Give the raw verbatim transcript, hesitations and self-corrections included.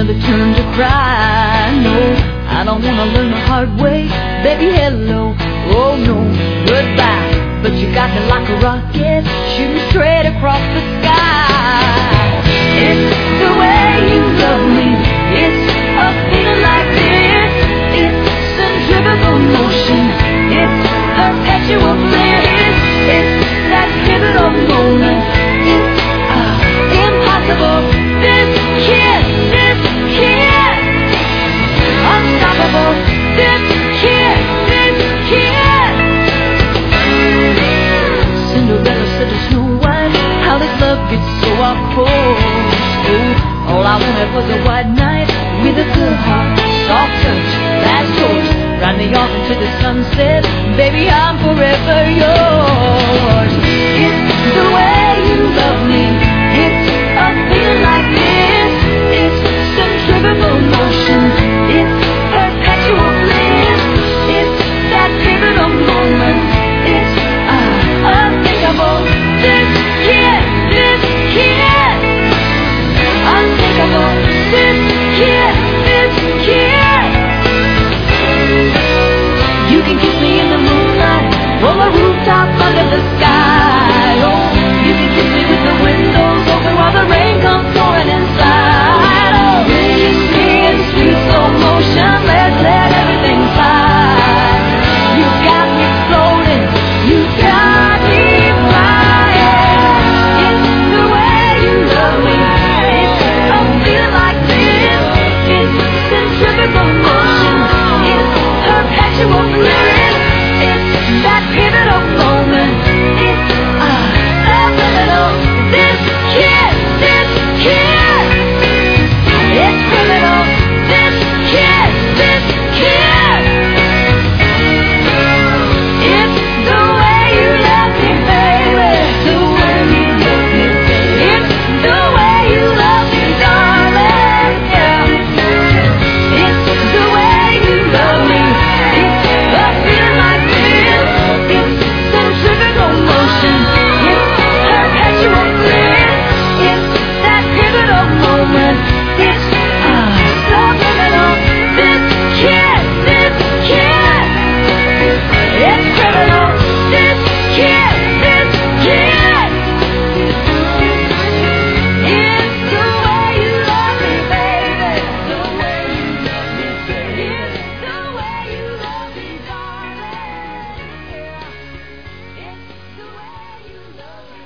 another turn to cry. No, I don't wanna learn the hard way. Baby, hello, oh no, goodbye. But you got me like a rocket, shooting straight across the sky. It's the way you love me. It's a feeling like this. It's centrifugal motion. It's perpetual bliss. It's that pivotal moment. It's uh, impossible. This kiss, this kiss, unstoppable. This kiss, this kiss. Cinderella said to Snow White, how this love gets so off course. Oh, all I wanted was a white knight with a good heart, soft touch, fast torch. Ride me off into the sunset, baby, I'm forever yours. It's the way you love me.